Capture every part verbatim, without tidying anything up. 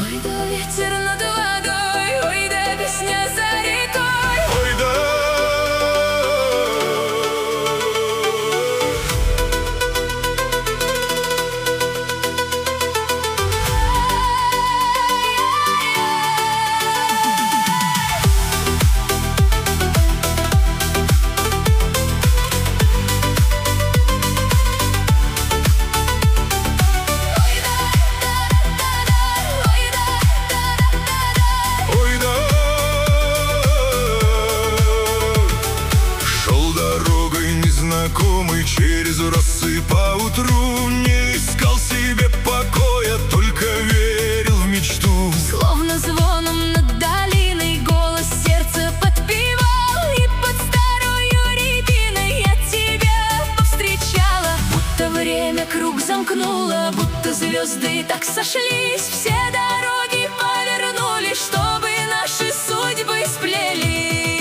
Ой, да ветер над водой, ой, да песня за рекой. Ой, да. Знакомый через росы поутру, не искал себе покоя, только верил в мечту. Словно звоном над долиной голос сердца подпевал, и под старою рябиной я тебя повстречала. Будто время круг замкнуло, будто звезды так сошлись, все дороги повернули, чтобы наши судьбы сплелись.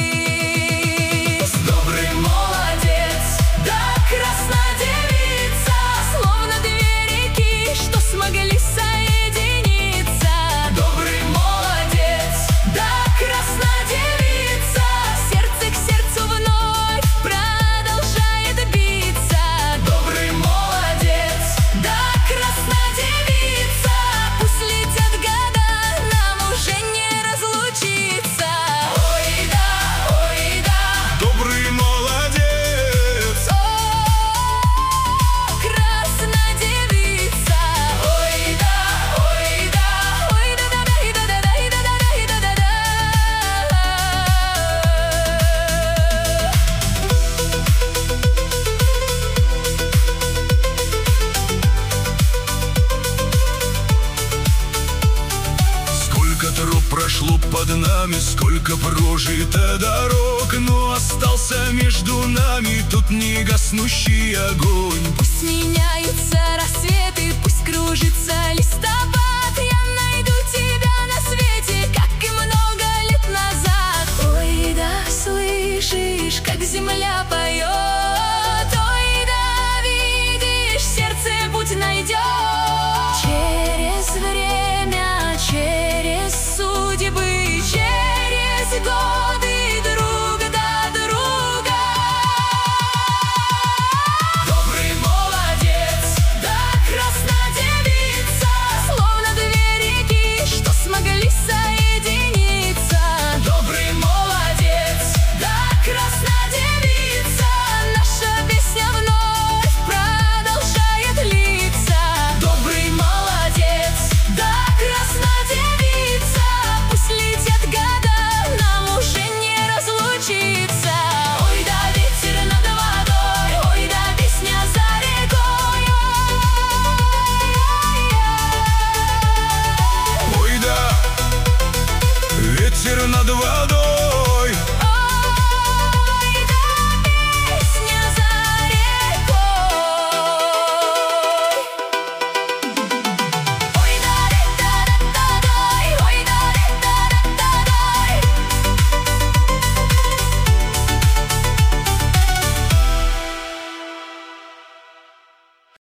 Прошло под нами, сколько прожито дорог, но остался между нами тут негаснущий огонь. Пусть меняются рассветы